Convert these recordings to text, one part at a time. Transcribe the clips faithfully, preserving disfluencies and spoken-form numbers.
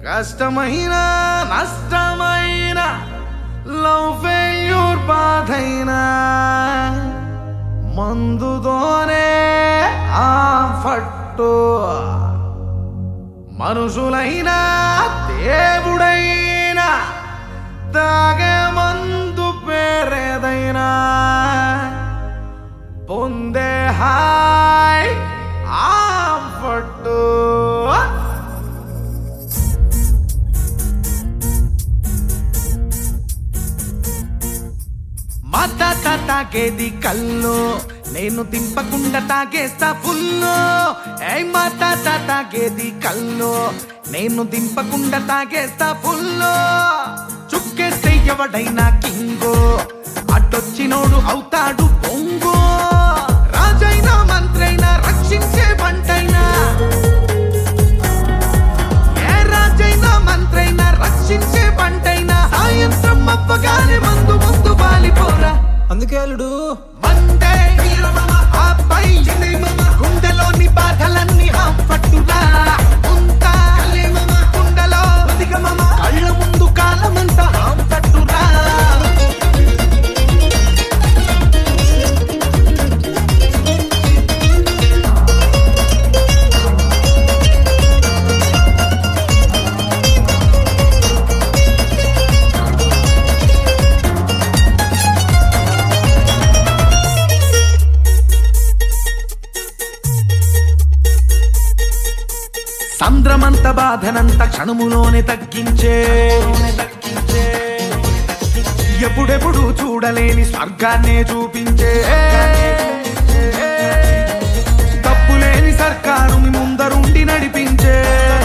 కష్టమైన నష్టమైన love failure బాధైనా మందుతోనే ఆ ఫట్టు మనుషులైనా దేవుడైనా తాగే మందు పేరేదైనా పొందే హాయ్ ఆ ఫట్టు మత తాగేది కల్లో నేను తింపకుండా తాగేస్తా ఫుల్లో ఏ మత తాగేది కల్లో నేను దింపకుండా తాగేస్తా ఫుల్లో చుక్కేస్తే ఎవడైనా కింగో అటొచ్చినోడు అవుతాడు పొంగో రాజైనా మంత్రైనా రక్షించే పంటైనా ఏ రాజైనా మంత్రైనా రక్షించే పంటైనా సాయంత్రం అవ్వగానే మందు ముందు వాలిపోరా అందుకే అల్లుడు మందే ఆపై గుండెలోని బాధలన్నీ పట్టురా ఉంటా గుండెలో కళ్ళ ముందు కాలమంతా పట్టురా సంద్రమంత బాధనంత క్షణములోనే తగ్గించే ఎప్పుడెప్పుడు చూడలేని స్వర్గాన్నే చూపించే తప్పులేని సర్కారుని ముందరుండి నడిపించే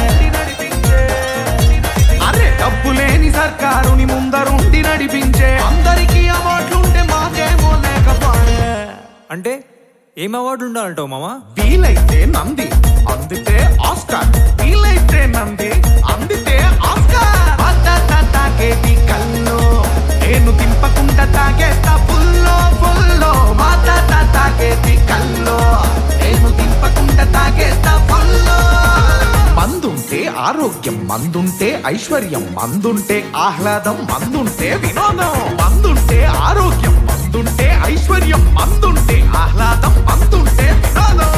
అరే డబ్బులేని సర్కారుని ముందరుండి నడిపించే అందరికీ అవార్డులుంటే మాకేమో లేకపోయే అంటే ఏం అవార్డు ఉండాలంటావు మామా? వీలైతే నంది అందితే ఆస్కార్ వీలైతే నంది అందితే ఆస్కార్ తాగేది కల్లో నేను తింపకుండా తాగేస్తా ఫుల్లో ఫుల్లో మాత తాగేది కల్లో నేను తింపకుండా తాగేస్తా ఫుల్లో మందుంటే ఆరోగ్యం మందుంటే ఐశ్వర్యం మందుంటే ఆహ్లాదం మందుంటే వినోదం మందుంటే ఆరోగ్యం మందుంటే ఐశ్వర్యం మందుంటే ఆహ్లాదం మందుంటే వినోదం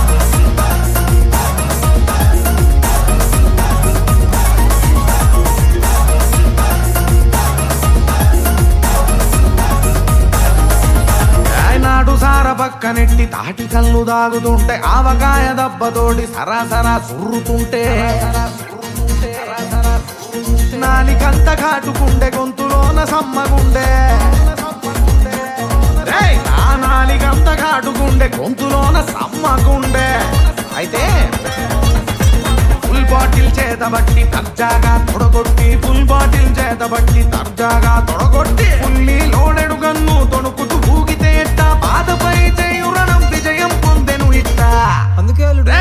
నాడు సార పక్కనెట్టి తాటి కళ్ళు దాగుతుంటే ఆవకాయ దెబ్బతోటి సరాసరా సుర్రుతుంటే నాలికంత కాటుకుండే గొంతులోన సమ్మగుండే నా నాలికంత కాటుకుండే గొంతులోన సమ్మగుండే అయితే ఫుల్ బాటిల్ చేతబట్టి తర్జాగా తొడగొట్టి ఫుల్ బాటిల్ చేతబట్టి తర్జాగా తొడగొట్టి ఫుల్లీ లోడెడు గన్ను తొణుకుతూ ఊగితే ఎట్టా బాధపై చేయురణం విజయం పొందెను ఇట్టా అందుకే అల్లుడు